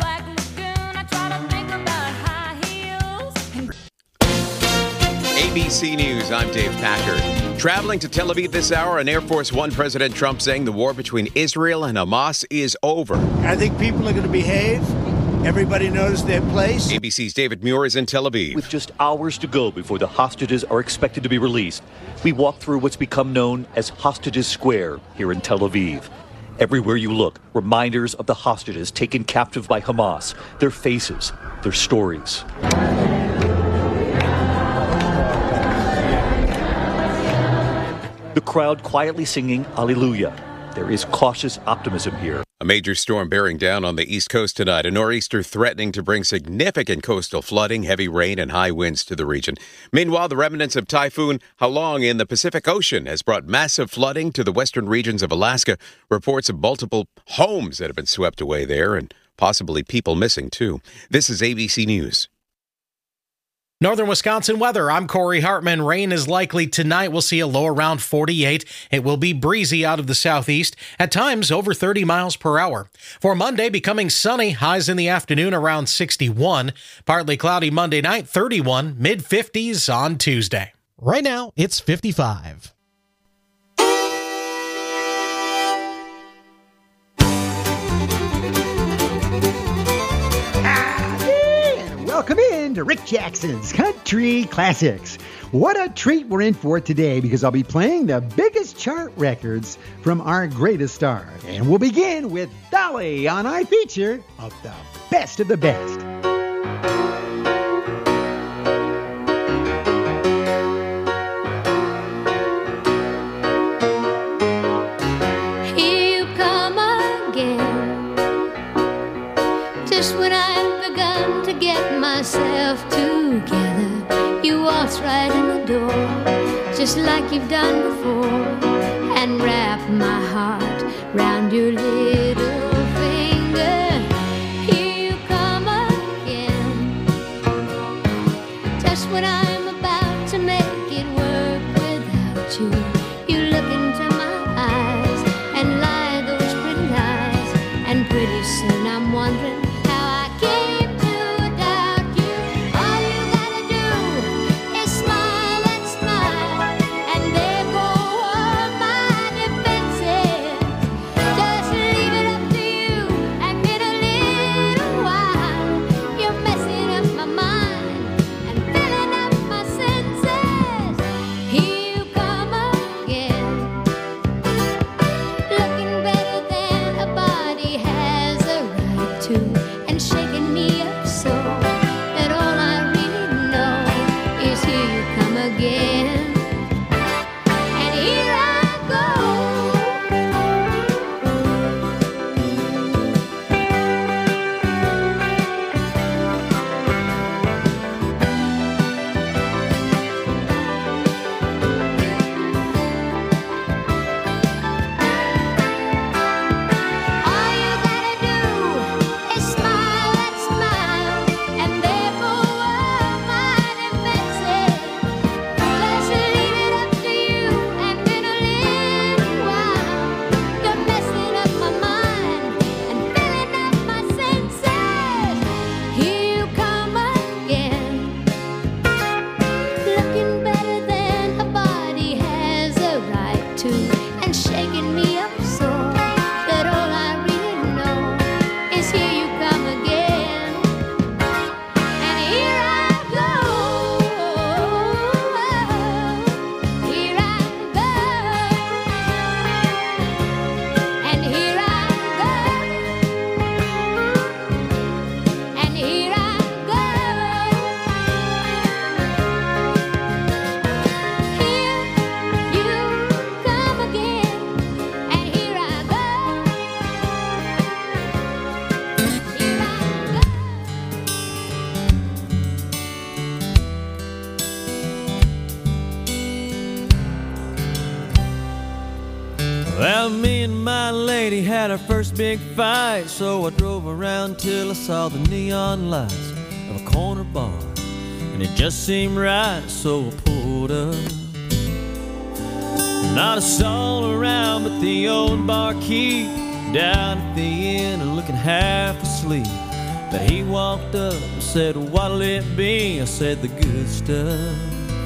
Black Lagoon, I try to think about high heels. ABC News, I'm Dave Packer. Traveling to Tel Aviv this hour, on Air Force One, President Trump saying the war between Israel and Hamas is over. I think people are going to behave. Everybody knows their place. ABC's David Muir is in Tel Aviv. With just hours to go before the hostages are expected to be released, we walk through what's become known as Hostages Square here in Tel Aviv. Everywhere you look, reminders of the hostages taken captive by Hamas, their faces, their stories. The crowd quietly singing Alleluia. There is cautious optimism here. A major storm bearing down on the East Coast tonight, a nor'easter threatening to bring significant coastal flooding, heavy rain, and high winds to the region. Meanwhile, the remnants of Typhoon Halong in the Pacific Ocean has brought massive flooding to the western regions of Alaska. Reports of multiple homes that have been swept away there and possibly people missing, too. This is ABC News. Northern Wisconsin weather. I'm Corey Hartman. Rain is likely tonight. We'll see a low around 48. It will be breezy out of the southeast, at times over 30 miles per hour. For Monday, becoming sunny, highs in the afternoon around 61. Partly cloudy Monday night, 31, mid-50s on Tuesday. Right now, it's 55. Welcome in to Rick Jackson's Country Classics. What a treat we're in for today, because I'll be playing the biggest chart records from our greatest stars. And we'll begin with Dolly on our feature of the best of the best. Here you come again, just when I've begun to get myself together. You waltz right in the door, just like you've done before, and wrap my heart round your little finger. Here you come again, just when I'm about to make it work without you. You look into my eyes and lie those pretty lies, and pretty soon I'm wondering how I came to doubt you. All you gotta do is smile and smile, and there go all my defenses. Just leave it up to you, and in a little while you're messing up my mind and filling up my senses. Here you come again, looking better than a body has a right to, and shaking me up so that all I really know is here you come again. And here I go. All you gotta do is smile and smile, and there go all my defenses. Just leave it up to you, and in a little while you're messing up my mind and filling up my senses. Here you come again, looking better than a body has a right to, and shaking me up so that all I really know is here you come again. And here I go, here I go, and here I go, and here I go. Here you come again, and here I go, here I go. Well, me and my lady had our first big fight, so I drove around till I saw the neon lights of a corner bar, and it just seemed right, so I pulled up. Not a soul around but the old barkeep down at the inn and looking half asleep. But he walked up and said, what'll it be? I said, the good stuff.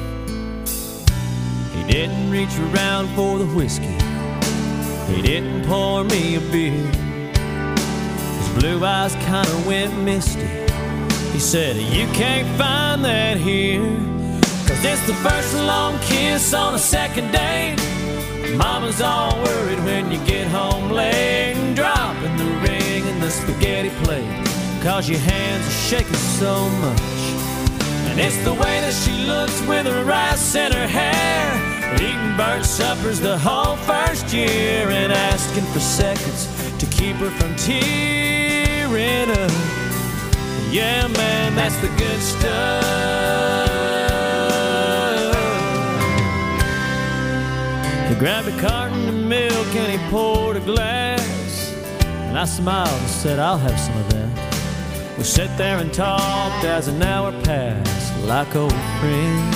He didn't reach around for the whiskey. He didn't pour me a beer. His blue eyes kind of went misty. He said, you can't find that here, 'cause it's the first long kiss on a second date. Mama's all worried when you get home late, and dropping the ring in the spaghetti plate, 'cause your hands are shaking so much. And it's the way that she looks with her rice in her hair, eating burnt suppers the whole first year, and asking for seconds to keep her from tearing up. Yeah, man, that's the good stuff. He grabbed a carton of milk and he poured a glass, and I smiled and said, I'll have some of that. We sat there and talked as an hour passed, like old friends.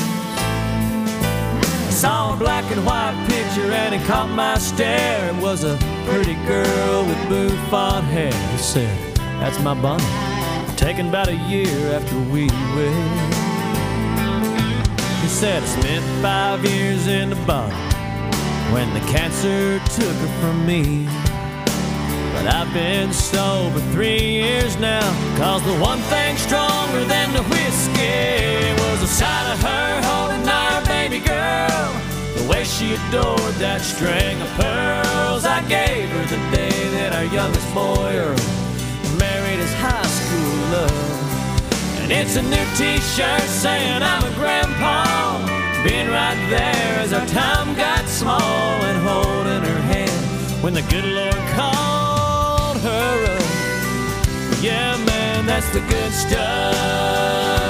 I saw a black and white picture and it caught my stare. It was a pretty girl with bouffant hair. He said, that's my Bonnie, taken about a year after we wed. He said, I spent 5 years in the bottle when the cancer took her from me. But I've been sober 3 years now, 'cause the one thing stronger than the whiskey was the sight of her holding our baby girl, the way she adored that string of pearls I gave her the day that our youngest boy Earl married his high school love. And it's a new t-shirt saying I'm a grandpa, being right there as our time got small, and holding her hand when the good Lord called her up. Yeah, man, that's the good stuff.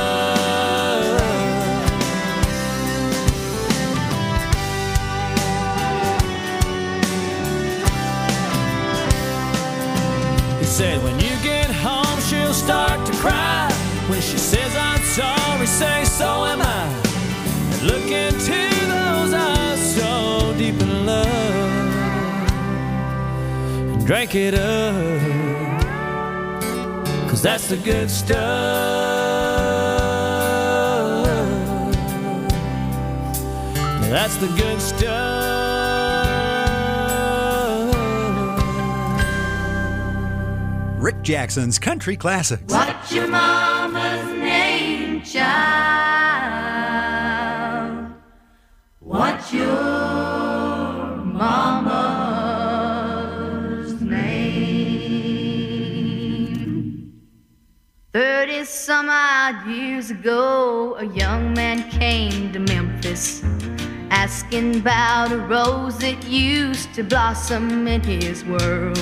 He said, when you get home, she'll start to cry. When she says I'm sorry, say so am I. And look into those eyes so deep in love, and drink it up, 'cause that's the good stuff. That's the good stuff. Rick Jackson's Country Classics. What's your mama's name, child? What's your mama's name? 30-some odd years ago, a young man came to Memphis, asking about a rose that used to blossom in his world.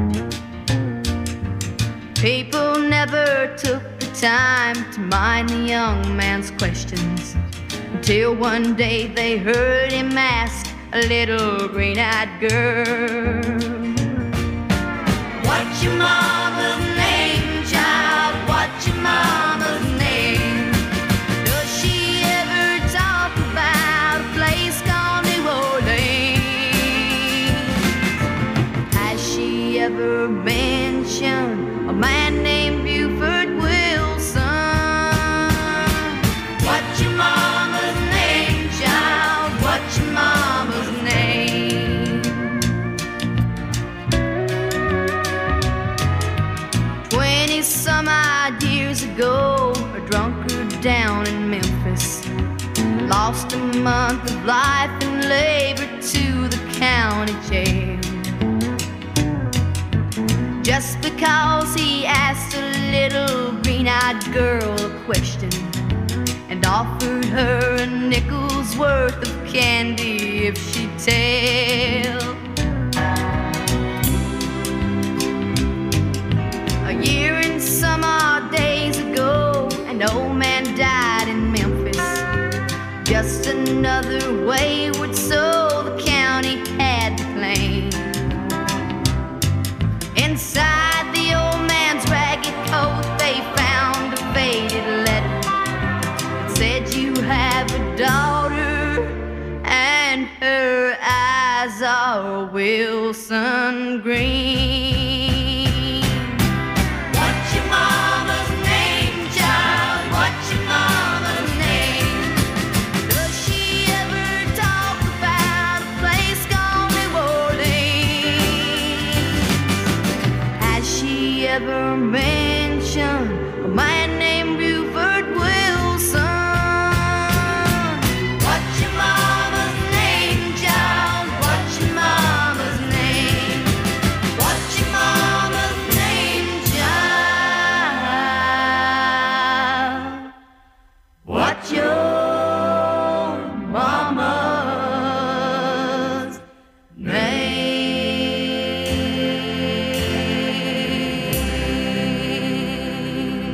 People never took the time to mind the young man's questions, until one day they heard him ask a little green-eyed girl, what's your mama's name, child? What's your mama's name? Does she ever talk about a place called New Orleans? Has she ever mentioned a man named Buford Wilson? What's your mama's name, child? What's your mama's name? 20-some odd years ago, a drunkard down in Memphis lost a month of life and labor to the county jail, just because he asked a little green-eyed girl a question and offered her a nickel's worth of candy if she'd tell. A year and some odd days ago, an old man died in Memphis, just another wayward soul the county had to claim. Inside the old man's ragged coat, they found a faded letter. It said, you have a daughter, and her eyes are Wilson Green. What's your mom?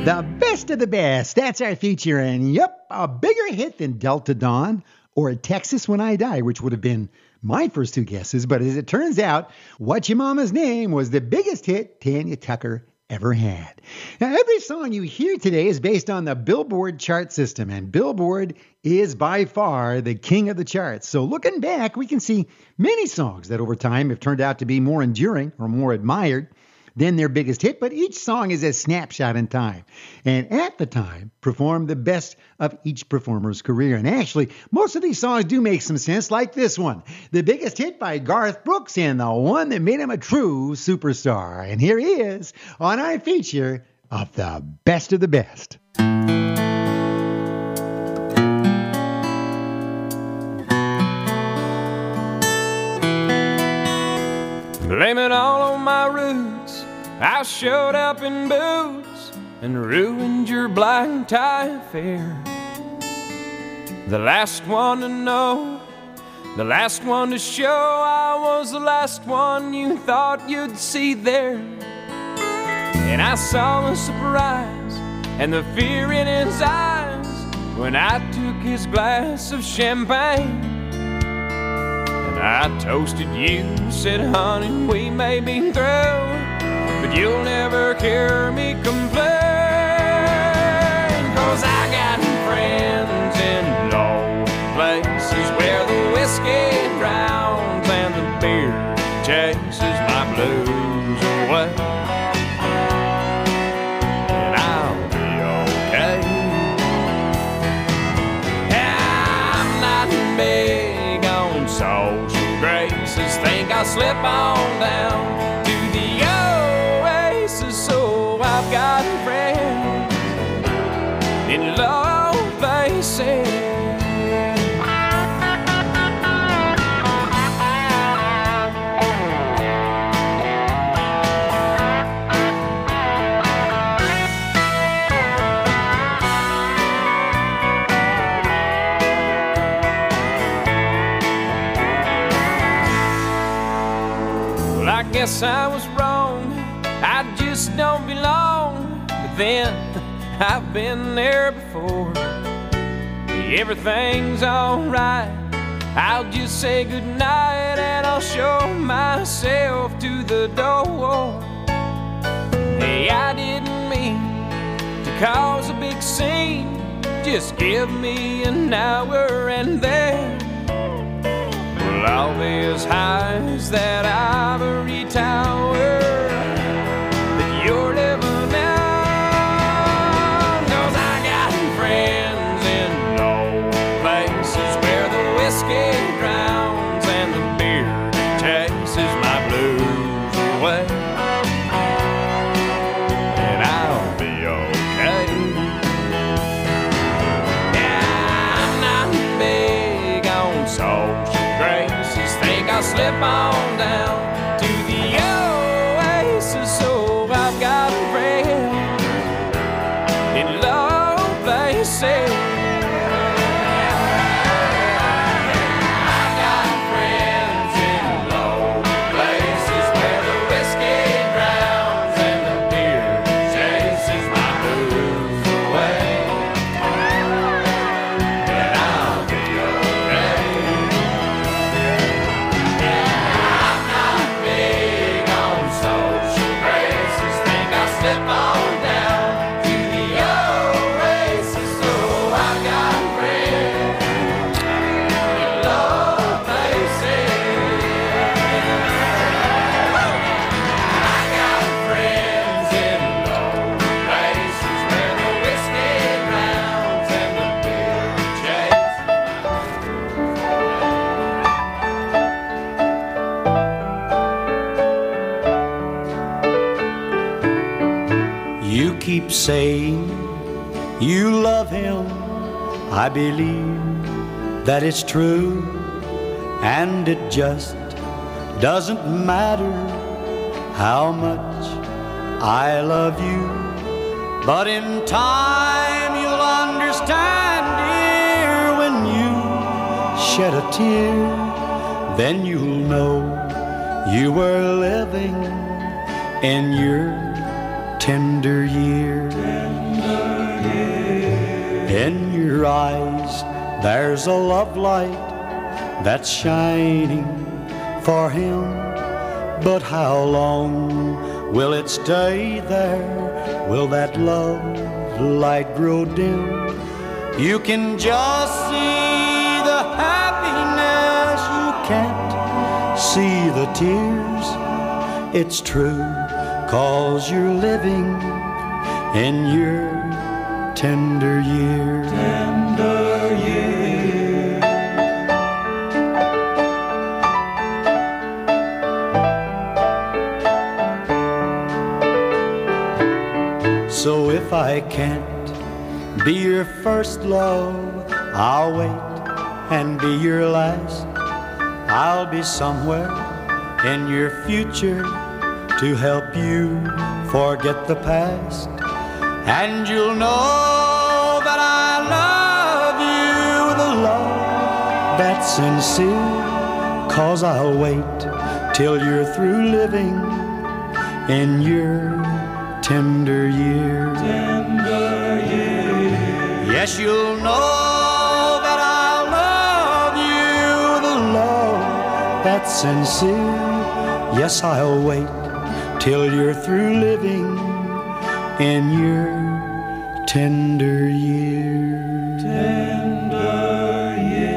The best of the best. That's our feature. And yep, a bigger hit than Delta Dawn or Texas When I Die, which would have been my first two guesses. But as it turns out, What's Your Mama's Name was the biggest hit Tanya Tucker ever had. Now, every song you hear today is based on the Billboard chart system, and Billboard is by far the king of the charts. So looking back, we can see many songs that over time have turned out to be more enduring or more admired than their biggest hit, but each song is a snapshot in time, and at the time performed the best of each performer's career. And actually, most of these songs do make some sense, like this one, the biggest hit by Garth Brooks and the one that made him a true superstar. And here he is on our feature of the best of the best. Blame it all on my roots. I showed up in boots and ruined your black tie affair. The last one to know, the last one to show, I was the last one you thought you'd see there. And I saw the surprise and the fear in his eyes when I took his glass of champagne. I toasted you, said, honey, we may be through, but you'll never hear me complain. 'Cause I got friends in low places where the whiskey drowns and the beer chases my blues away. And I'll be okay. I'm not big on social graces, think I'll slip on down to the oasis. So I've got friends in low places. Guess I was wrong, I just don't belong. But then I've been there before. Everything's alright, I'll just say goodnight and I'll show myself to the door. Hey, I didn't mean to cause a big scene, just give me an hour and then all these highs that ivory tower that you're living in. 'Cause I got friends in low places where the whiskey drowns and the beer chases my blues away. And I'll be okay. Yeah, I'm not big on social graces, think I'll slip on down to the oasis. So I've got friends in low places. I've got friends in low places where the whiskey drowns and the beer chases my blues away. And I'll be okay. Slip on down to the oasis. So I've got friends in low places. I got friends in low places where the whiskey drowns and the beer chases my. You keep saying you love him. I believe that it's true, and it just doesn't matter how much I love you. But in time you'll understand, dear, when you shed a tear, then you'll know you were living in your tender years. In your eyes, there's a love light that's shining for him. But how long will it stay there? Will that love light grow dim? You can just see the happiness, you can't see the tears. It's true, 'cause you're living in your tender years. Tender years. So if I can't be your first love, I'll wait and be your last. I'll be somewhere in your future to help you forget the past. And you'll know that I love you with a love that's sincere. 'Cause I'll wait till you're through living in your tender years. Tender years. Yes, you'll know that I love you with a love that's sincere. Yes, I'll wait till you're through living in your tender years. Tender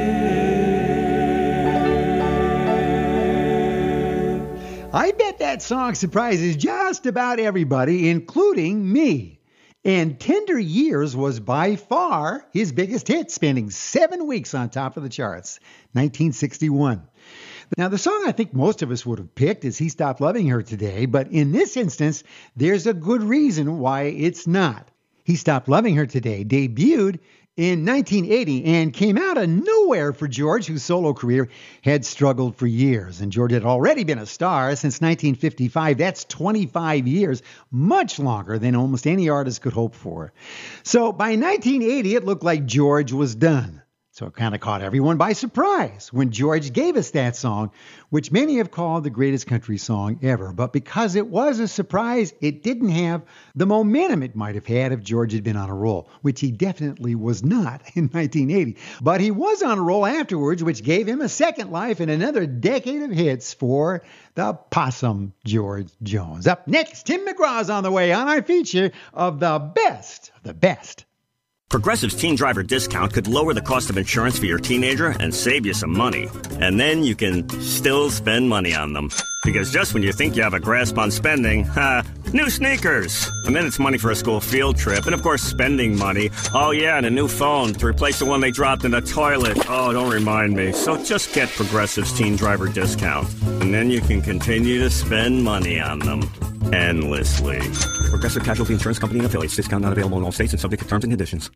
years. I bet that song surprises just about everybody, including me. And Tender Years was by far his biggest hit, spending 7 weeks on top of the charts, 1961. Now, the song I think most of us would have picked is He Stopped Loving Her Today, but in this instance, there's a good reason why it's not. He Stopped Loving Her Today debuted in 1980 and came out of nowhere for George, whose solo career had struggled for years. And George had already been a star since 1955. That's 25 years, much longer than almost any artist could hope for. So by 1980, it looked like George was done. So it kind of caught everyone by surprise when George gave us that song, which many have called the greatest country song ever. But because it was a surprise, it didn't have the momentum it might have had if George had been on a roll, which he definitely was not in 1980. But he was on a roll afterwards, which gave him a second life and another decade of hits for the Possum George Jones. Up next, Tim McGraw's on the way on our feature of the best of the best. Progressive's Teen Driver discount could lower the cost of insurance for your teenager and save you some money. And then you can still spend money on them. Because just when you think you have a grasp on spending, new sneakers. And then it's money for a school field trip. And of course, spending money. Oh yeah, and a new phone to replace the one they dropped in the toilet. Oh, don't remind me. So just get Progressive's Teen Driver discount. And then you can continue to spend money on them. Endlessly. Progressive Casualty Insurance Company and affiliates. Discount not available in all states and subject to terms and conditions.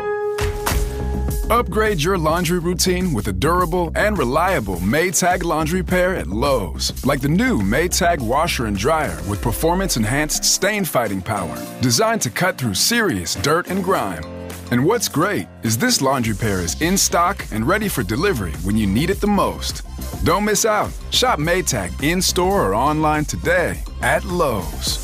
Upgrade your laundry routine with a durable and reliable Maytag laundry pair at Lowe's. Like the new Maytag washer and dryer with performance-enhanced stain-fighting power. Designed to cut through serious dirt and grime. And what's great is this laundry pair is in stock and ready for delivery when you need it the most. Don't miss out. Shop Maytag in-store or online today at Lowe's.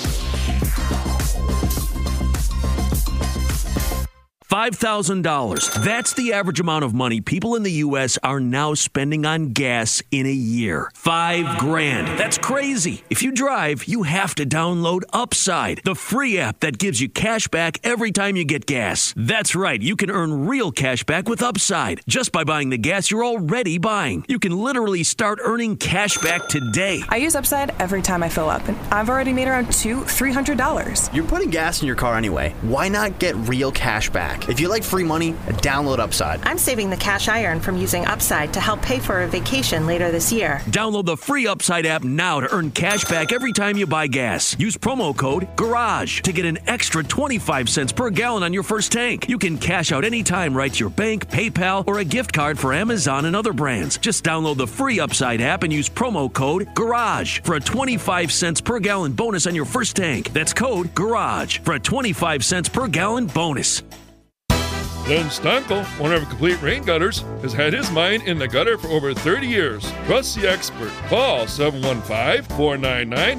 $5,000. That's the average amount of money people in the U.S. are now spending on gas in a year. $5,000. That's crazy. If you drive, you have to download Upside, the free app that gives you cash back every time you get gas. That's right. You can earn real cash back with Upside just by buying the gas you're already buying. You can literally start earning cash back today. I use Upside every time I fill up, and I've already made around $300. You're putting gas in your car anyway. Why not get real cash back? If you like free money, download Upside. I'm saving the cash I earn from using Upside to help pay for a vacation later this year. Download the free Upside app now to earn cash back every time you buy gas. Use promo code GARAGE to get an extra 25 cents per gallon on your first tank. You can cash out anytime right to your bank, PayPal, or a gift card for Amazon and other brands. Just download the free Upside app and use promo code GARAGE for a 25 cents per gallon bonus on your first tank. That's code GARAGE for a 25 cents per gallon bonus. Glenn Stankel, one of our Complete Rain Gutters, has had his mine in the gutter for over 30 years. Trust the expert. Call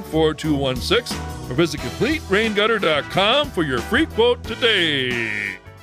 715-499-4216 or visit CompleteRainGutter.com for your free quote today.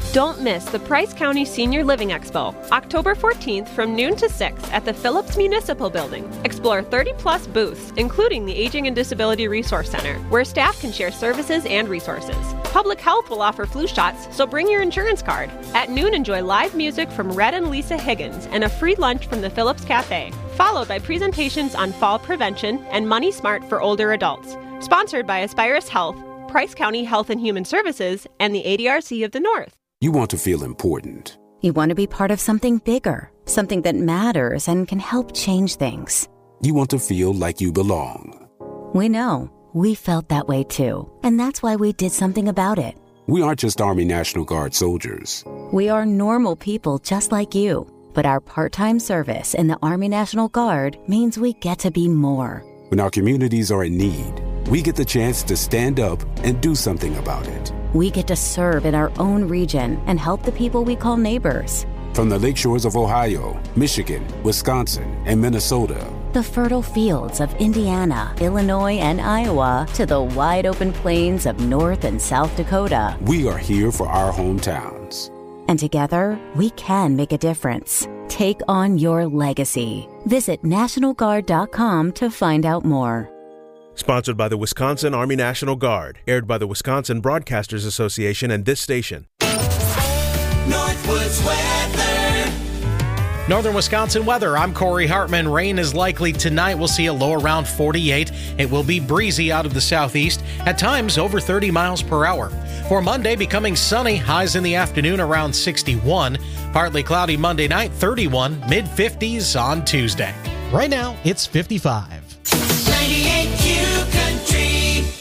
Don't miss the Price County Senior Living Expo, October 14th from noon to 6 at the Phillips Municipal Building. Explore 30-plus booths, including the Aging and Disability Resource Center, where staff can share services and resources. Public Health will offer flu shots, so bring your insurance card. At noon, enjoy live music from Red and Lisa Higgins and a free lunch from the Phillips Cafe, followed by presentations on fall prevention and Money Smart for older adults. Sponsored by Aspirus Health, Price County Health and Human Services, and the ADRC of the North. You want to feel important. You want to be part of something bigger, something that matters and can help change things. You want to feel like you belong. We know. We felt that way too. And that's why we did something about it. We aren't just Army National Guard soldiers. We are normal people just like you. But our part-time service in the Army National Guard means we get to be more. When our communities are in need, we get the chance to stand up and do something about it. We get to serve in our own region and help the people we call neighbors. From the lakeshores of Ohio, Michigan, Wisconsin, and Minnesota, the fertile fields of Indiana, Illinois, and Iowa, to the wide open plains of North and South Dakota, we are here for our hometowns. And together, we can make a difference. Take on your legacy. Visit NationalGuard.com to find out more. Sponsored by the Wisconsin Army National Guard. Aired by the Wisconsin Broadcasters Association and this station. Northwoods weather. Northern Wisconsin weather. I'm Corey Hartman. Rain is likely tonight. We'll see a low around 48. It will be breezy out of the southeast, at times over 30 miles per hour. For Monday, becoming sunny, highs in the afternoon around 61. Partly cloudy Monday night, 31, mid-50s on Tuesday. Right now, it's 55. 98Q Country.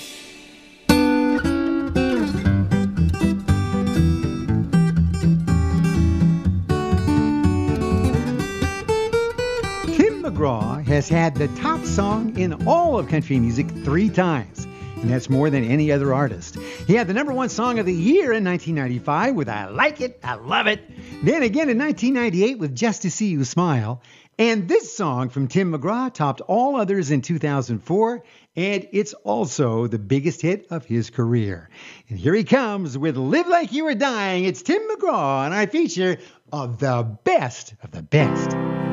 Tim McGraw has had the top song in all of country music 3 times, and that's more than any other artist. He had the #1 song of the year in 1995 with I Like It, I Love It. Then again in 1998 with Just to See You Smile. And this song from Tim McGraw topped all others in 2004, and it's also the biggest hit of his career. And here he comes with Live Like You Were Dying. It's Tim McGraw, and our feature of the best of the best.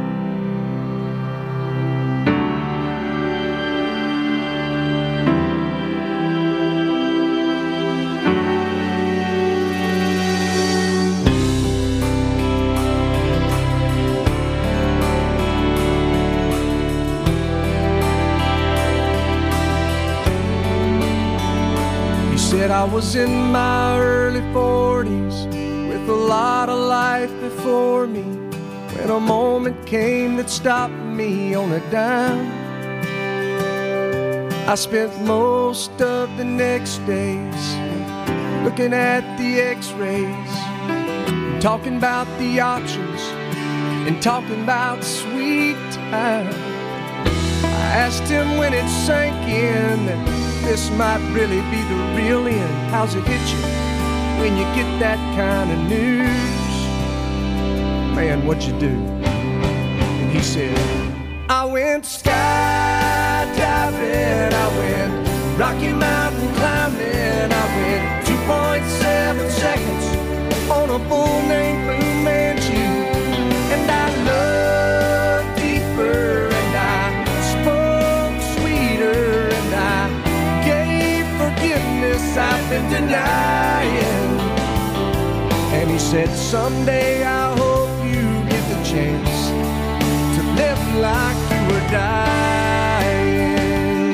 I was in my early 40s with a lot of life before me when a moment came that stopped me on a dime. I spent most of the next days looking at the x-rays, talking about the options and talking about sweet time. I asked him when it sank in that this might really be the real end. How's it hit you when you get that kind of news? Man, what'd you do? And he said, I went skydiving, I went Rocky Mountain climbing, I went 2.7 seconds on a bull named Fu Manchu. And I loved deeper, and I spoke sweeter, and I I've been denying. And he said, someday I hope you get the chance to live like you were dying.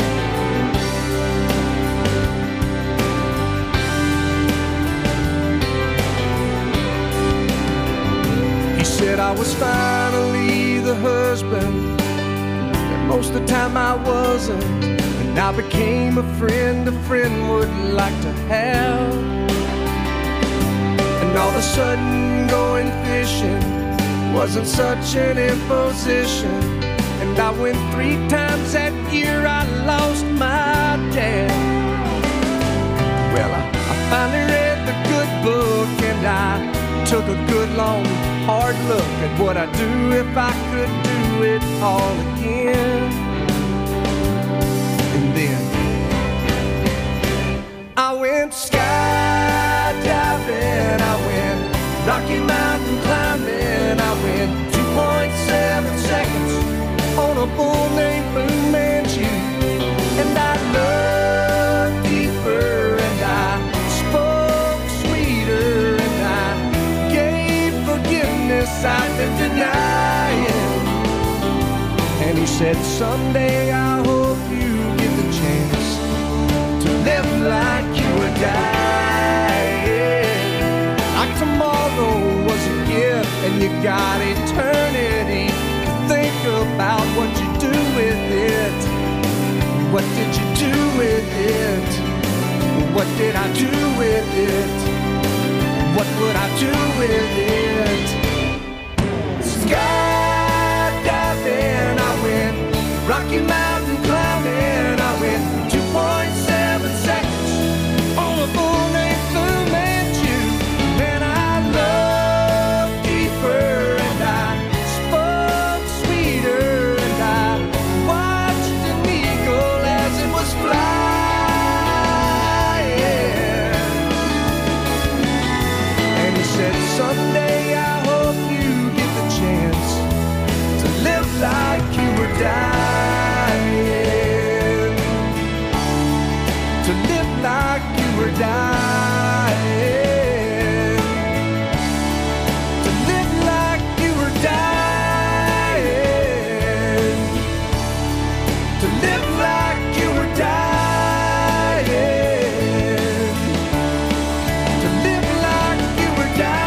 He said I was finally the husband that most of the time I wasn't. And I became a friend would like to have. And all of a sudden going fishing wasn't such an imposition. And I went 3 times that year, I lost my dad. Well, I finally read the good book, and I took a good long hard look at what I'd do if I could do it all again. And then I went skydiving, I went a bull named Fu Manchu. And I loved deeper, and I spoke sweeter, and I gave forgiveness I could deny him. And he said, someday I hope you get the chance to live like you were dying. Like tomorrow was a gift and you got eternity to think about what you do with it. What did you do with it? What did I do with it? What would I do with it? Skydiving, I went Rocky Mountain climbing, I went 2.7 seconds on a bull named Fu Manchu. Man, I loved deeper, and I spoke sweeter, and I watched an eagle as it was flying. And he said, someday I hope you get the chance to live like you were dying. To live like you were dying. To live like you were dying. To live like you were dying. To live like you were dying.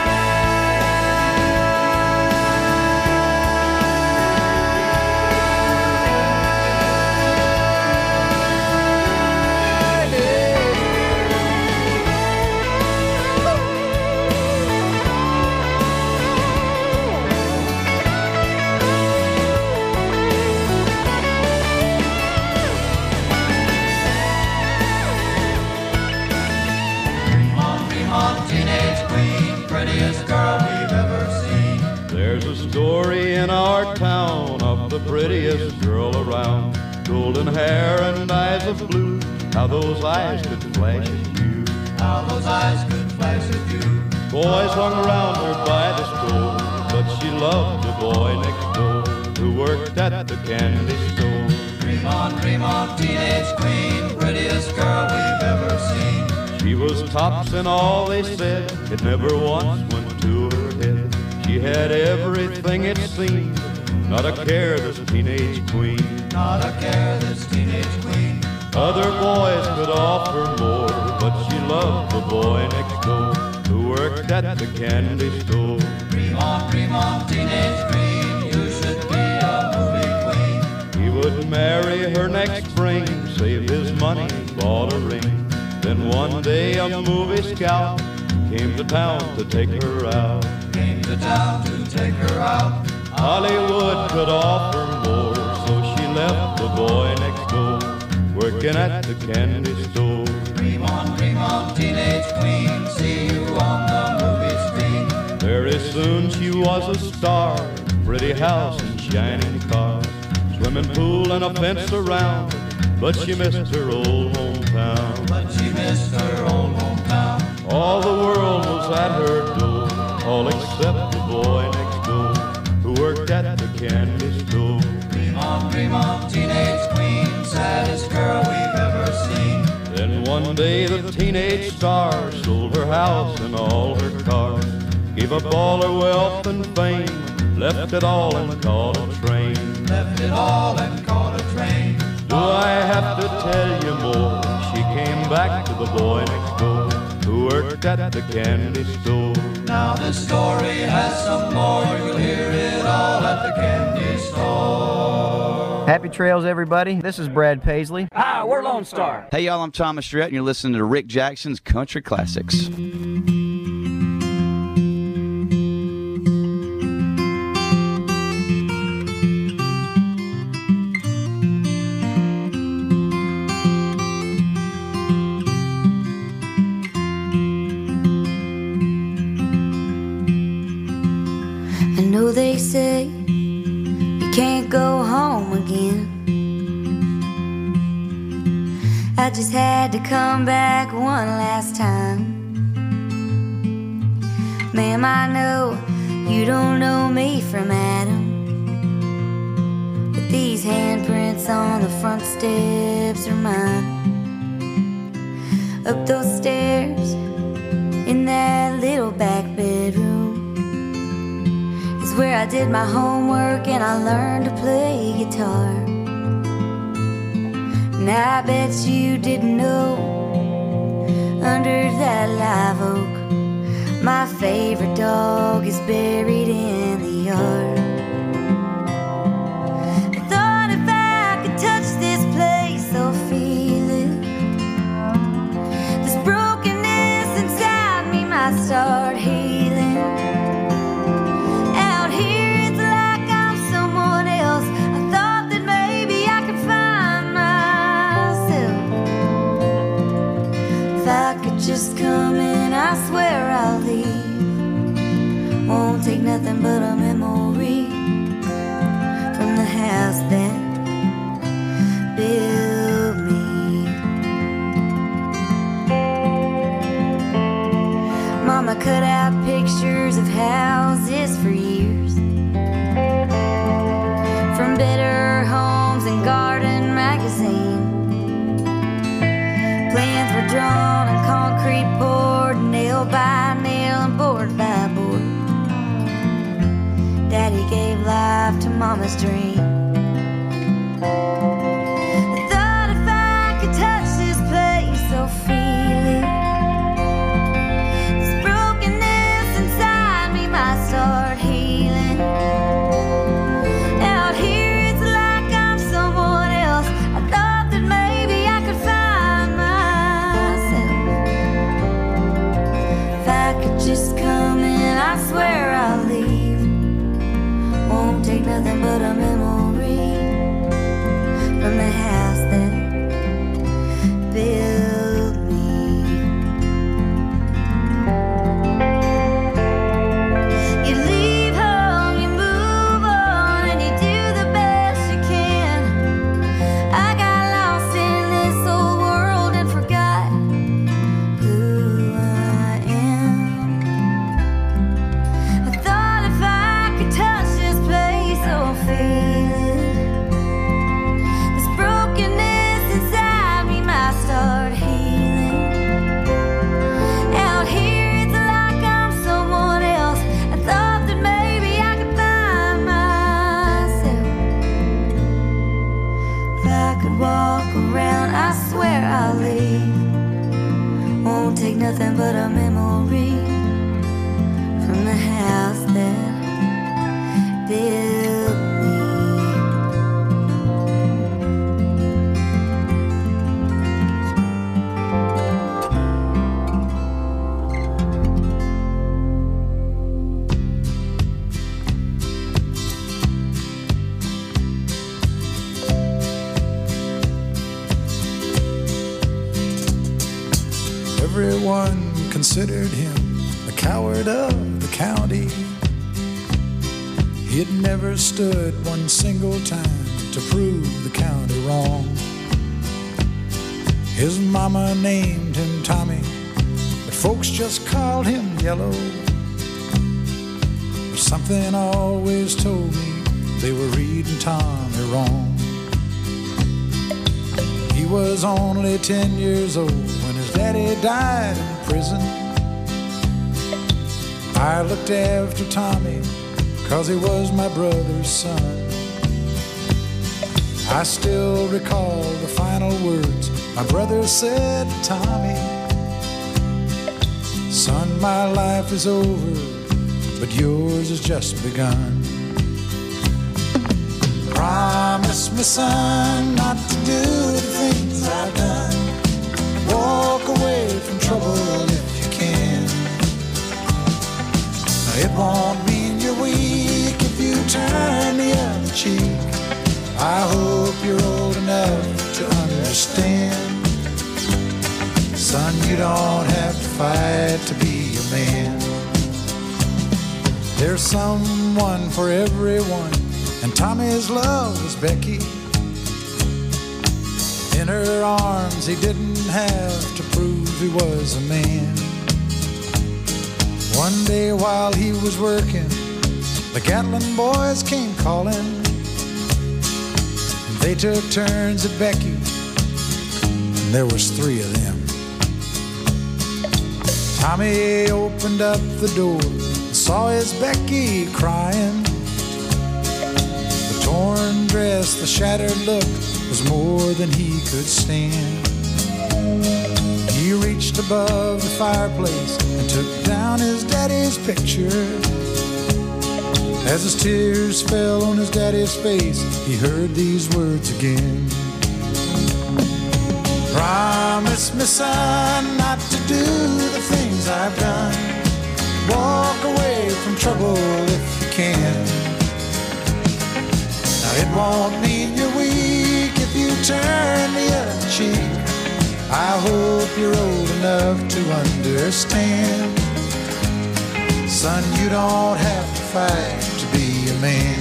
Teenage queen, prettiest girl we've ever seen. There's a story in our town of the prettiest girl around. Golden hair and eyes of blue, how those eyes could flash at you. How those eyes could flash at you. Boys hung around her by the store, but she loved the boy next door who worked at the candy store. Dream on, teenage queen, prettiest girl we've ever seen. She was tops in all they said, it never once went to her head. She had everything it seemed, not a care this teenage queen. Not a care this teenage queen. Other boys could offer more, but she loved the boy next door who worked at the candy store. Dream on, teenage queen, you should be a movie queen. He would marry her next spring, save his money, bought a ring. Then one day a movie scout came to town to take her out. Came to town to take her out. Hollywood could offer more, so she left the boy next door, working at the candy store. Dream on, teenage queen, see you on the movie screen. Very soon she was a star, pretty house and shining cars, swimming pool and a fence around, but she missed her old hometown. But she missed her old hometown. All the world was at her door, all except the boy next door who worked at the candy store. Dream on, teenage queen, saddest girl we've ever seen. Then one day the teenage star sold her house and all her cars, gave up all her wealth and fame, left it all and caught a train. Left it all and caught a train. Do I have to tell you more? She came back to the boy next door who worked at the candy store. Now the story has some more, you'll hear it all at the candy store. Happy trails, everybody. This is Brad Paisley. Hi, we're Lone Star. Hey, y'all, I'm Thomas Strat, and you're listening to Rick Jackson's Country Classics. I know they say you can't go home again. I just had to come back one last time. Ma'am, I know you don't know me from Adam, but these hands place on the front steps are mine. Up those stairs in that little back bedroom is where I did my homework and I learned to play guitar. And I bet you didn't know, under that live oak, my favorite dog is buried in the yard. I thought if I could touch this place or feel it, this brokenness inside me might start healing. Out here it's like I'm someone else. I thought that maybe I could find myself. If I could just come in, I swear I'll leave. Won't take nothing but a memory from the house that built me. Mama cut out pictures of houses for years, from Better Homes and Garden magazine. Plans were drawn and concrete poured, nail by nail and board by board. Daddy gave life to Mama's dream. I thought if I could touch this place or feel it, this brokenness inside me might start healing. Out here it's like I'm someone else. I thought that maybe I could find myself. If I could just come in, I swear I'll leave. Won't take nothing but a memory from the house that built me. You leave home, you move on, and you do the best you can. I got lost in this old world and forgot who I am. I thought if I could touch this place or feel it, this brokenness inside me might start healing. Out here it's like I'm someone else. I thought that maybe I could find myself. If I could walk around, I swear I'll leave. Won't take nothing but a memory from the house that built me. Everyone considered him the coward of the county. He'd never stood one single time to prove the county wrong. His mama named him Tommy, but folks just called him Yellow. But something always told me they were reading Tommy wrong. He was only 10 years old when his daddy died in prison. I looked after Tommy 'cause he was my brother's son. I still recall the final words my brother said to Tommy. Son, my life is over, but yours has just begun. Promise me, son, not to do the things I've done. Walk away from trouble if you can. It won't mean you're weak if you turn the other cheek. I hope you're old enough to understand. Son, you don't have to fight to be a man. There's someone for everyone, and Tommy's love was Becky. In her arms he didn't have to prove he was a man. One day while he was working, the Gatlin boys came calling. They took turns at Becky, and there was 3 of them. Tommy opened up the door and saw his Becky crying. The torn dress, the shattered look was more than he could stand. He reached above the fireplace and took down his daddy's picture. As his tears fell on his daddy's face, he heard these words again. Promise me, son, not to do the things I've done. Walk away from trouble if you can. Now it won't mean you're weak if you turn the other cheek. I hope you're old enough to understand. Son, you don't have to fight to be a man.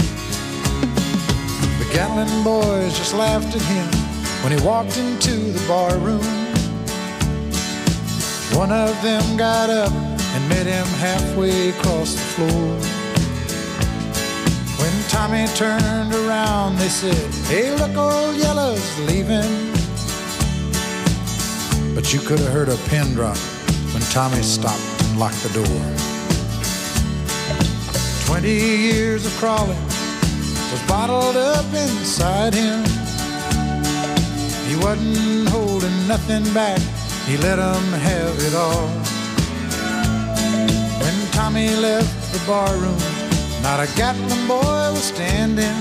The Gatlin boys just laughed at him when he walked into the bar room. One of them got up and met him halfway across the floor. When Tommy turned around, they said, "Hey, look, old Yellow's leaving." But you could have heard a pin drop when Tommy stopped and locked the door. 20 years of crawling was bottled up inside him. He wasn't holding nothing back, he let them have it all. When Tommy left the bar room, not a Gatlin boy was standing.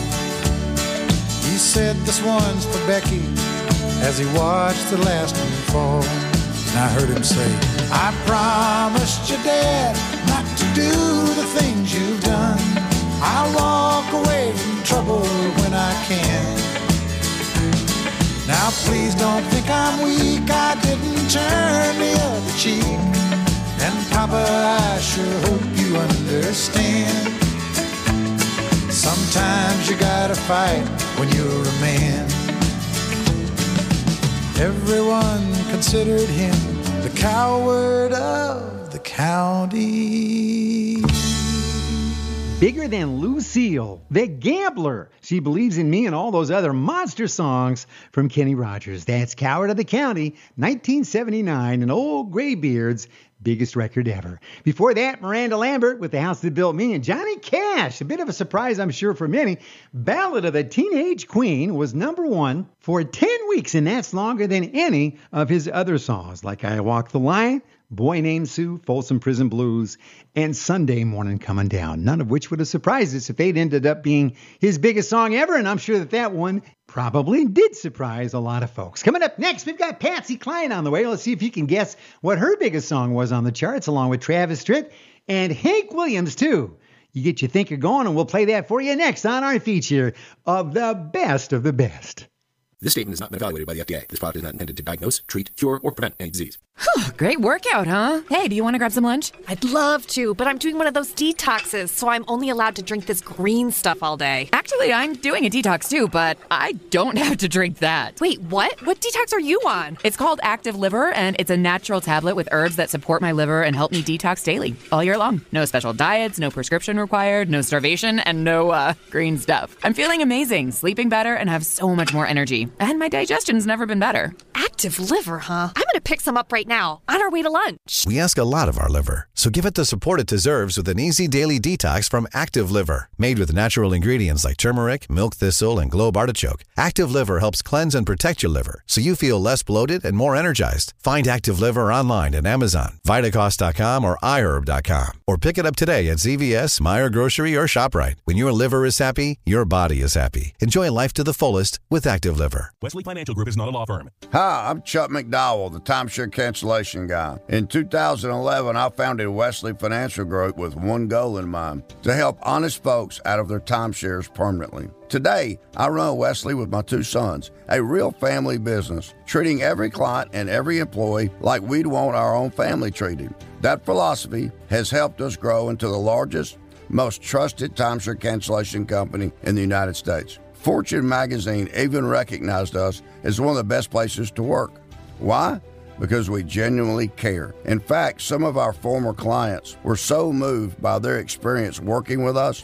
He said, "This one's for Becky," as he watched the last one fall. And I heard him say, "I promised your dad not to do the things you've done. I'll walk away from trouble when I can. Now please don't think I'm weak, I didn't turn the other cheek. And Papa, I sure hope you understand. Sometimes you gotta fight when you're a man." Everyone considered him the coward of the county. Bigger than Lucille, the gambler. She believes in me and all those other monster songs from Kenny Rogers. That's Coward of the County, 1979, and Old Graybeard's biggest record ever. Before that, Miranda Lambert with The House That Built Me, and Johnny Cash, a bit of a surprise I'm sure for many. Ballad of the Teenage Queen was #1 for 10 weeks, and that's longer than any of his other songs, like I Walk the Line, Boy Named Sue, Folsom Prison Blues, and Sunday Morning Coming Down, none of which would have surprised us if they'd ended up being his biggest song ever, and I'm sure that one probably did surprise a lot of folks. Coming up next, we've got Patsy Cline on the way. Let's see if you can guess what her biggest song was on the charts, along with Travis Tritt and Hank Williams, too. You get your thinker going, and we'll play that for you next on our feature of the best of the best. This statement has not been evaluated by the FDA. This product is not intended to diagnose, treat, cure, or prevent any disease. Great workout, huh? Hey, do you want to grab some lunch? I'd love to, but I'm doing one of those detoxes, so I'm only allowed to drink this green stuff all day. Actually, I'm doing a detox too, but I don't have to drink that. Wait, what? What detox are you on? It's called Active Liver, and it's a natural tablet with herbs that support my liver and help me detox daily, all year long. No special diets, no prescription required, no starvation, and no, green stuff. I'm feeling amazing, sleeping better, and have so much more energy. And my digestion's never been better. Active Liver, huh? I'm gonna pick some up right now, on our way to lunch. We ask a lot of our liver, so give it the support it deserves with an easy daily detox from Active Liver. Made with natural ingredients like turmeric, milk thistle, and globe artichoke, Active Liver helps cleanse and protect your liver so you feel less bloated and more energized. Find Active Liver online at Amazon, Vitacost.com, or iHerb.com. Or pick it up today at CVS, Meijer Grocery, or ShopRite. When your liver is happy, your body is happy. Enjoy life to the fullest with Active Liver. Wesley Financial Group is not a law firm. Hi, I'm Chuck McDowell, the timeshare cancellation guy. In 2011, I founded Wesley Financial Group with one goal in mind: to help honest folks out of their timeshares permanently. Today, I run Wesley with my 2 sons, a real family business, treating every client and every employee like we'd want our own family treated. That philosophy has helped us grow into the largest, most trusted timeshare cancellation company in the United States. Fortune magazine even recognized us as one of the best places to work. Why? Because we genuinely care. In fact, some of our former clients were so moved by their experience working with us,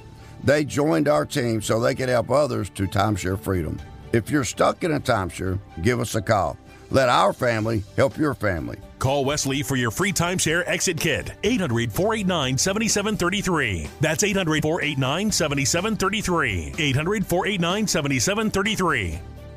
They joined our team so they could help others to timeshare freedom. If you're stuck in a timeshare, give us a call. Let our family help your family. Call Wesley for your free timeshare exit kit. 800-489-7733. That's 800-489-7733. 800-489-7733.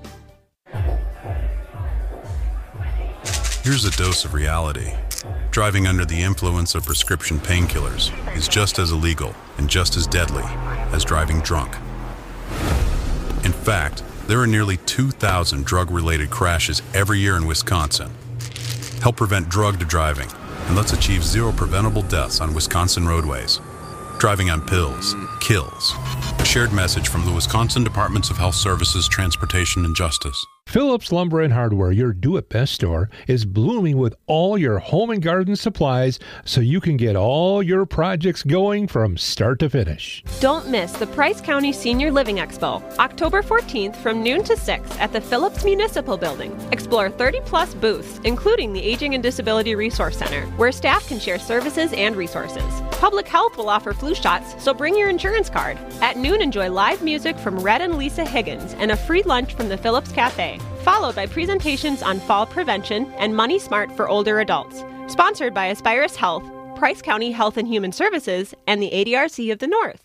Here's a dose of reality. Driving under the influence of prescription painkillers is just as illegal and just as deadly as driving drunk. In fact, there are nearly 2,000 drug-related crashes every year in Wisconsin. Help prevent drug driving, and let's achieve zero preventable deaths on Wisconsin roadways. Driving on pills kills. A shared message from the Wisconsin Departments of Health Services, Transportation, and Justice. Phillips Lumber and Hardware, your do-it-best store, is blooming with all your home and garden supplies so you can get all your projects going from start to finish. Don't miss the Price County Senior Living Expo, October 14th from noon to 6 at the Phillips Municipal Building. Explore 30-plus booths, including the Aging and Disability Resource Center, where staff can share services and resources. Public Health will offer flu shots, so bring your insurance card. At noon, enjoy live music from Red and Lisa Higgins and a free lunch from the Phillips Cafe, followed by presentations on fall prevention and Money Smart for older adults. Sponsored by Aspirus Health, Price County Health and Human Services, and the ADRC of the North.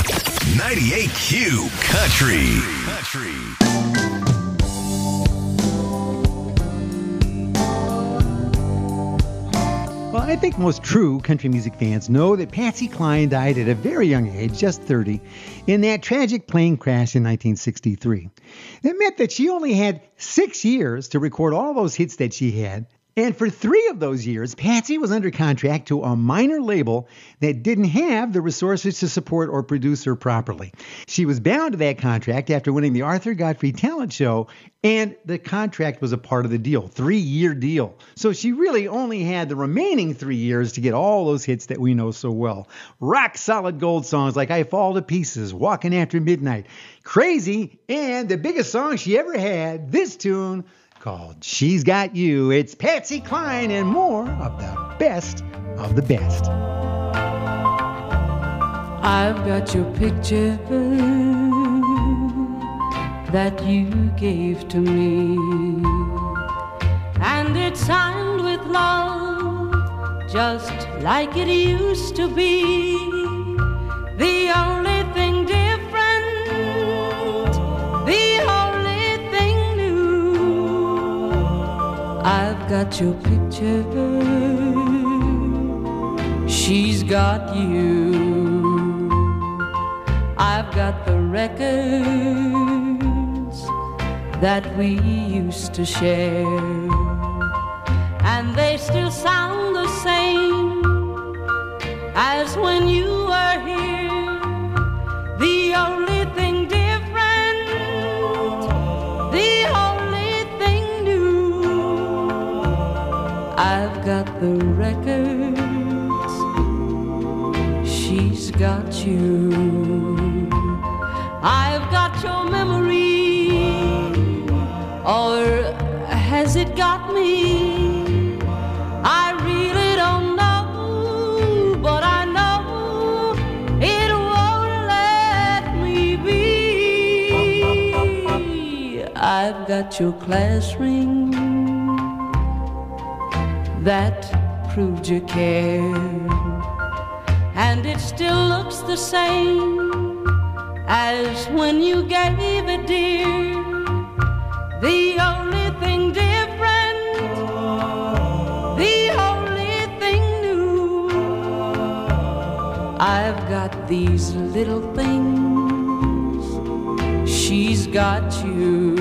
98Q Country. Well, I think most true country music fans know that Patsy Cline died at a very young age, just 30, in that tragic plane crash in 1963. That meant that she only had 6 years to record all those hits that she had. And for 3 of those years, Patsy was under contract to a minor label that didn't have the resources to support or produce her properly. She was bound to that contract after winning the Arthur Godfrey Talent Show, and the contract was a part of the deal, 3-year deal. So she really only had the remaining 3 years to get all those hits that we know so well. Rock solid gold songs like I Fall to Pieces, Walking After Midnight, Crazy, and the biggest song she ever had, this tune, called She's Got You. It's Patsy Cline and more of the best of the best. I've got your picture that you gave to me, and it's signed with love, just like it used to be. The only thing different, the only thing new, I've got your picture, she's got you. I've got the records that we used to share, and they still sound the same as when you were here. The only thing different, the only thing new, I've got the records, she's got you. I've got your memory, or has it got me? I really don't know, but I know it won't let me be. I've got your class ring that proved you cared, and it still looks the same as when you gave it, dear. The only thing different, the only thing new, I've got these little things, she's got you.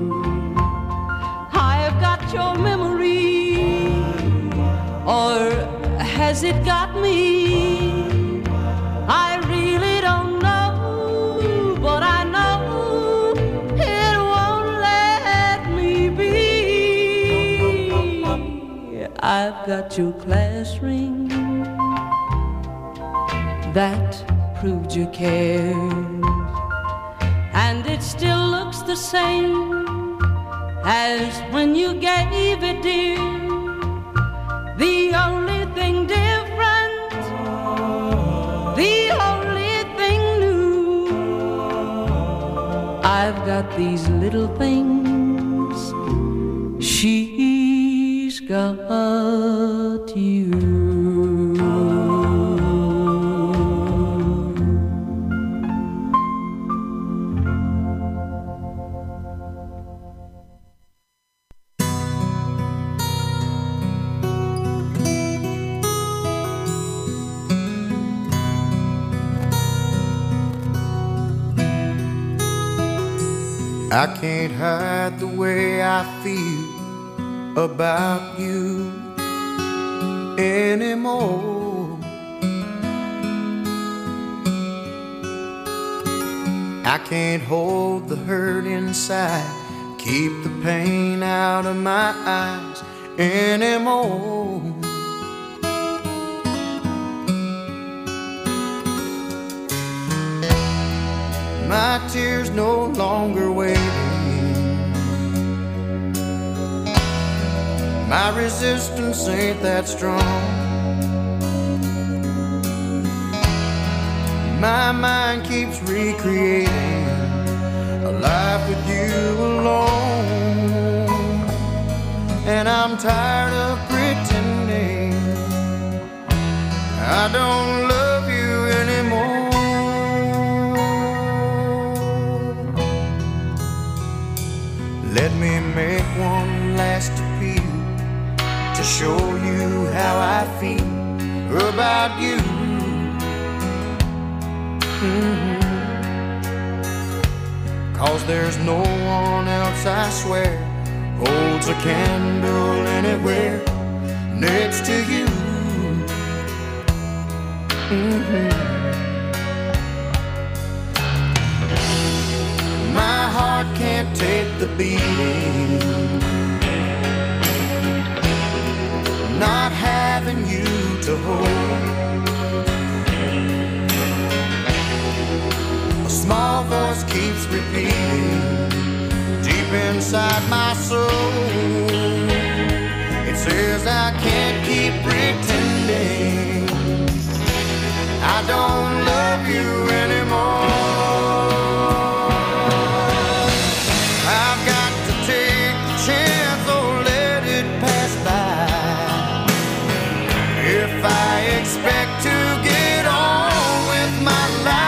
I've got your memory, or has it got me? I really don't know, but I know it won't let me be. I've got your class ring that proved you cared, and it still looks the same as when you gave it, dear. The only thing different, the only thing new, I've got these little things. She's got you. I can't hide the way I feel about you anymore. I can't hold the hurt inside, keep the pain out of my eyes anymore. My tears no longer waiting. My resistance ain't that strong. My mind keeps recreating a life with you alone. And I'm tired of pretending I don't love you anymore. Let me make one last appeal to show you how I feel about you. Cause there's no one else, I swear, holds a candle anywhere next to you. My heart can't take the beating, not having you to hold. A small voice keeps repeating deep inside my soul. It says I can't keep pretending I don't love you anymore. If I expect to get on with my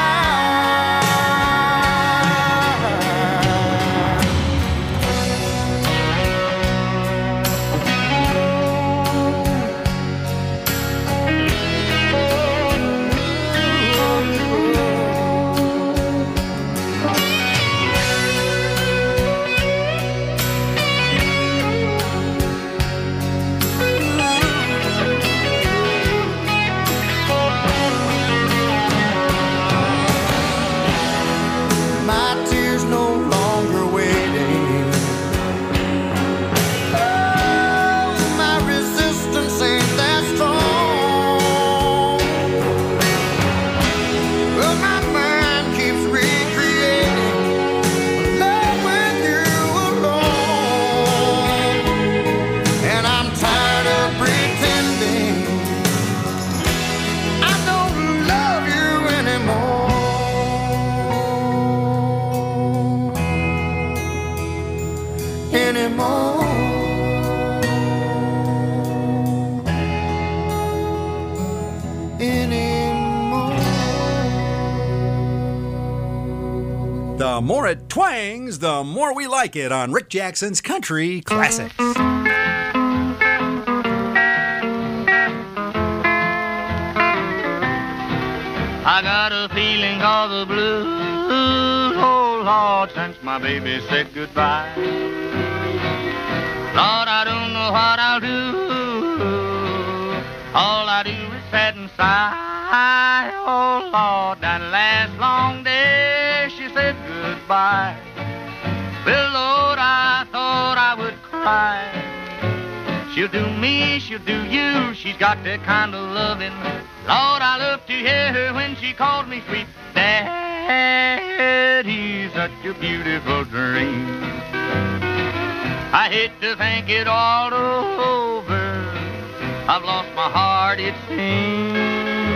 The more it twangs, the more we like it on Rick Jackson's Country Classics. I got a feeling of the blues, oh Lord, since my baby said goodbye. Lord, I don't know what I'll do. All I do is sit and sigh. Oh Lord, that last long day she said goodbye. Well, Lord, I thought I would cry. She'll do me, she'll do you. She's got that kind of loving. Lord, I love to hear her when she calls me sweet Daddy. Such a beautiful dream. I hate to think it all over. I've lost my heart, it seems.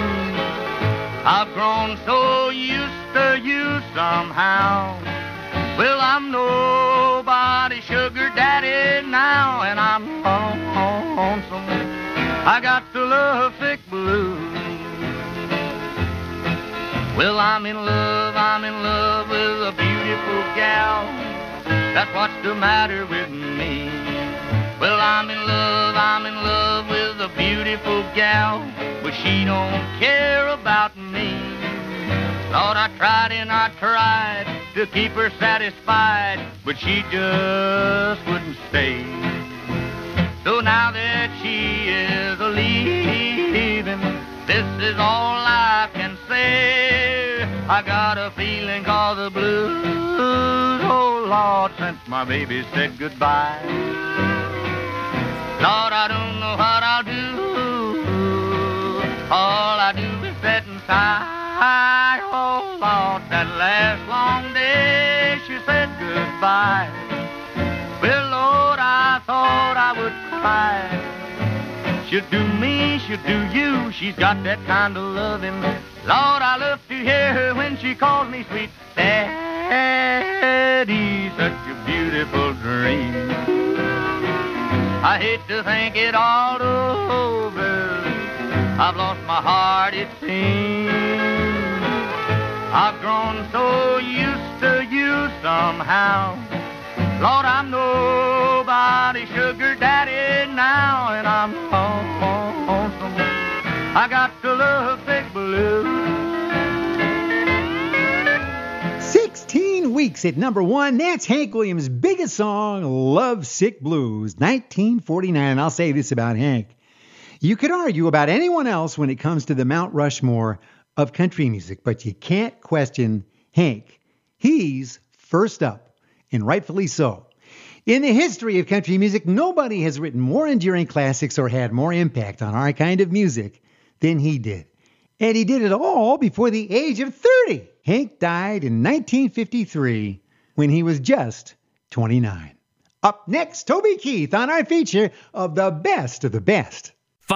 I've grown so used to you somehow. Well, I'm nobody's sugar daddy now, and I'm lonesome. I got the lovesick blues. Well, I'm in love with a beautiful gal. That's what's the matter with me. Well, I'm in love with a beautiful gal, but she don't care about me. Lord, I tried and I tried to keep her satisfied, but she just wouldn't stay. So now that she is a-leaving, this is all I can say. I got a feeling called the blues, oh Lord, since my baby said goodbye. Lord, I don't know what I'll do. All I do is sit and sigh. Oh Lord, that last long day she said goodbye. Well, Lord, I thought I would cry. She'll do me, she'll do you. She's got that kind of loving. Lord, I love to hear her when she calls me sweet Daddy. Such a beautiful dream. I hate to think it all over. I've lost my heart, it seems. I've grown so used to you somehow. Lord, I'm nobody's sugar daddy now, and I'm lonesome. I got the lovesick blues. 16 weeks at number one. That's Hank Williams' biggest song, Lovesick Blues, 1949. And I'll say this about Hank. You could argue about anyone else when it comes to the Mount Rushmore of country music, but you can't question Hank. He's first up, and rightfully so. In the history of country music, nobody has written more enduring classics or had more impact on our kind of music than he did. And he did it all before the age of 30. Hank died in 1953 when he was just 29. Up next, Toby Keith on our feature of the best of the best.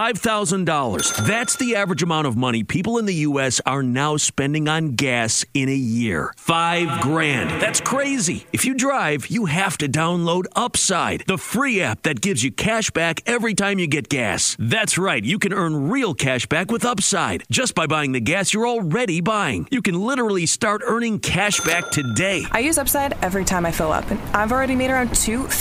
$5,000. That's the average amount of money people in the U.S. are now spending on gas in a year. $5,000. That's crazy. If you drive, you have to download Upside, the free app that gives you cash back every time you get gas. That's right. You can earn real cash back with Upside just by buying the gas you're already buying. You can literally start earning cash back today. I use Upside every time I fill up, and I've already made around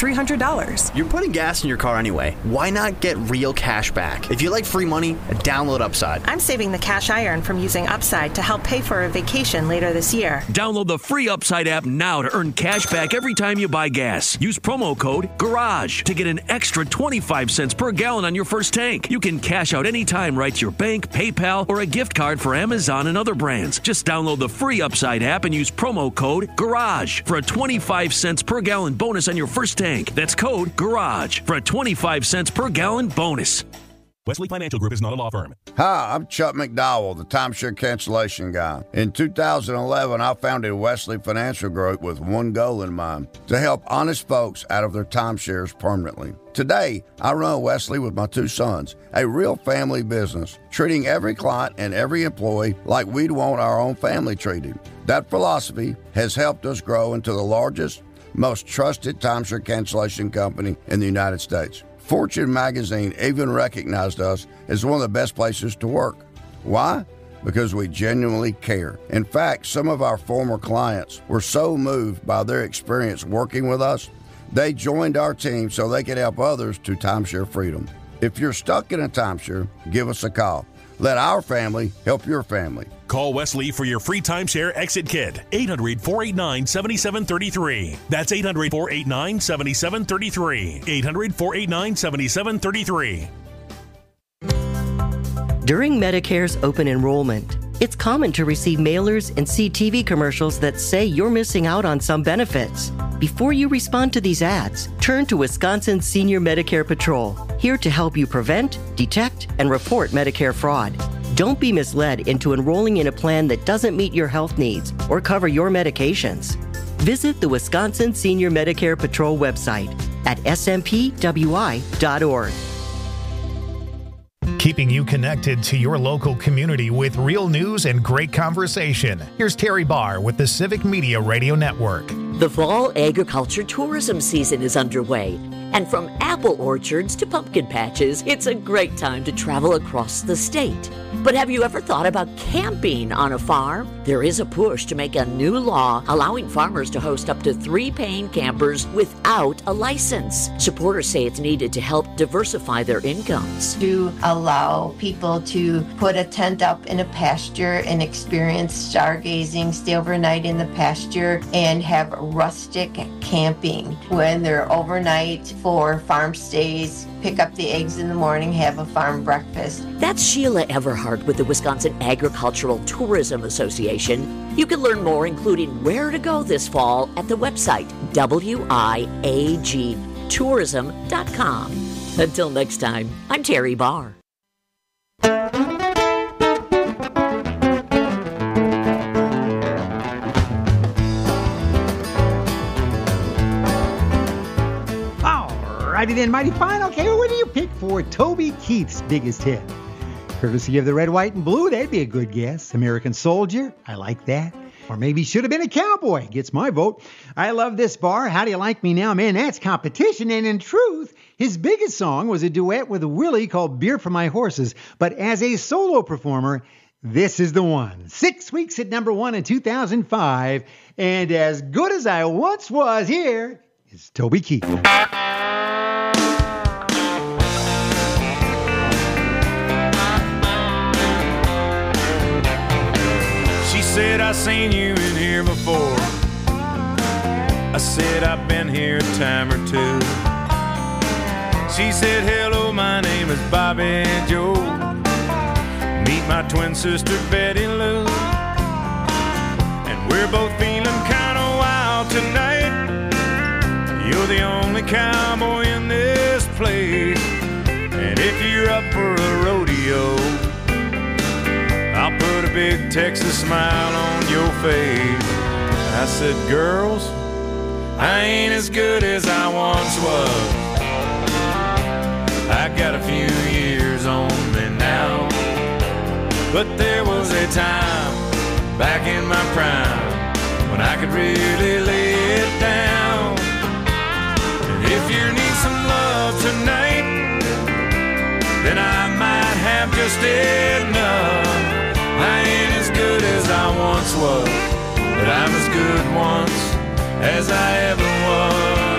$300. You're putting gas in your car anyway. Why not get real cash back? If you like free money, download Upside. I'm saving the cash I earn from using Upside to help pay for a vacation later this year. Download the free Upside app now to earn cash back every time you buy gas. Use promo code GARAGE to get an extra 25 cents per gallon on your first tank. You can cash out anytime right to your bank, PayPal, or a gift card for Amazon and other brands. Just download the free Upside app and use promo code GARAGE for a 25 cents per gallon bonus on your first tank. That's code GARAGE for a 25 cents per gallon bonus. Wesley Financial Group is not a law firm. Hi, I'm Chuck McDowell, the timeshare cancellation guy. In 2011, I founded Wesley Financial Group with one goal in mind, to help honest folks out of their timeshares permanently. Today, I run Wesley with my two sons, a real family business, treating every client and every employee like we'd want our own family treated. That philosophy has helped us grow into the largest, most trusted timeshare cancellation company in the United States. Fortune magazine even recognized us as one of the best places to work. Why? Because we genuinely care. In fact, some of our former clients were so moved by their experience working with us, they joined our team so they could help others to timeshare freedom. If you're stuck in a timeshare, give us a call. Let our family help your family. Call Wesley for your free timeshare exit kit. 800-489-7733. That's 800-489-7733. 800-489-7733. During Medicare's open enrollment, it's common to receive mailers and see TV commercials that say you're missing out on some benefits. Before you respond to these ads, turn to Wisconsin Senior Medicare Patrol, here to help you prevent, detect, and report Medicare fraud. Don't be misled into enrolling in a plan that doesn't meet your health needs or cover your medications. Visit the Wisconsin Senior Medicare Patrol website at smpwi.org. Keeping you connected to your local community with real news and great conversation. Here's Terry Barr with the Civic Media Radio Network. The fall agriculture tourism season is underway, and from apple orchards to pumpkin patches, it's a great time to travel across the state. But have you ever thought about camping on a farm? There is a push to make a new law allowing farmers to host up to 3 paying campers without a license. Supporters say it's needed to help diversify their incomes. To allow people to put a tent up in a pasture and experience stargazing, stay overnight in the pasture, and have rustic camping when they're overnight for farm stays, pick up the eggs in the morning, have a farm breakfast. That's Sheila Everhart with the Wisconsin Agricultural Tourism Association. You can learn more, including where to go this fall, at the website wiagtourism.com. Until next time, I'm Terry Barr. Alrighty then, mighty fine. Okay, well, what do you pick for Toby Keith's biggest hit? Courtesy of the Red, White, and Blue, that'd be a good guess. American Soldier, I like that. Or maybe Should Have Been a Cowboy, gets my vote. I love this bar. How Do You Like Me Now? Man, that's competition. And in truth, his biggest song was a duet with Willie called Beer for My Horses. But as a solo performer, this is the one. 6 weeks at number 1 in 2005. And As Good As I Once Was, here is Toby Keith. She said, I seen you in here before. I said, I've been here a time or two. She said, hello, my name is Bobby Joe. Meet my twin sister, Betty Lou. And we're both feeling kind of wild tonight. You're the only cowboy in this place. And if you're up for a rodeo, I'll put a big Texas smile on your face. I said, girls, I ain't as good as I once was. I got a few years on me now. But there was a time back in my prime when I could really lay it down. And if you need some love tonight, then I might have just enough. I ain't as good as I once was, but I'm as good once as I ever was.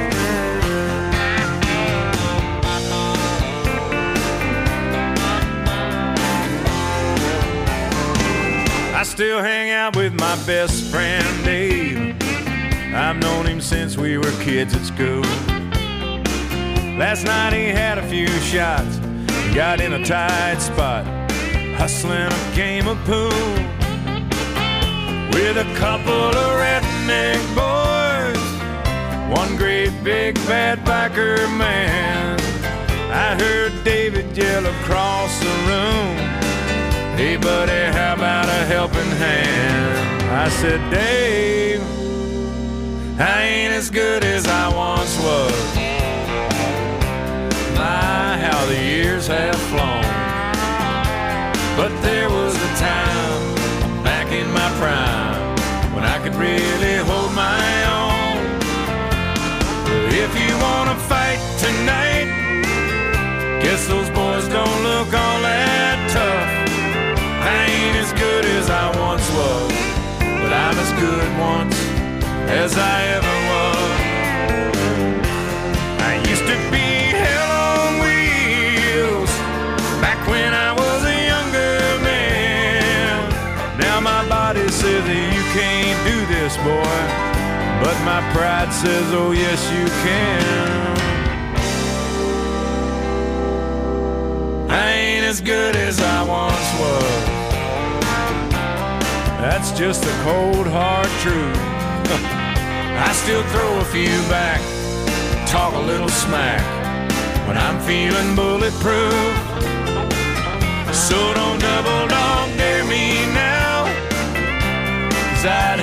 I still hang out with my best friend Dave. I've known him since we were kids at school. Last night he had a few shots and got in a tight spot, hustling a game of pool with a couple of redneck boys, one great big bad biker man. I heard David yell across the room, hey buddy, how about a helping hand? I said, Dave, I ain't as good as I once was. My, how the years have flown. But there was a time back in my prime when I could really hold my own. If you wanna fight tonight, guess those boys don't look all that tough. I ain't as good as I once was, but I'm as good once as I ever was. I used to be hell on wheels back when I was a younger man. Now my body says that you can't do this, boy, but my pride says, oh yes you can. I ain't as good as I once was. That's just the cold hard truth. I still throw a few back, talk a little smack when I'm feeling bulletproof. So don't double dog dare me now, 'cause I'd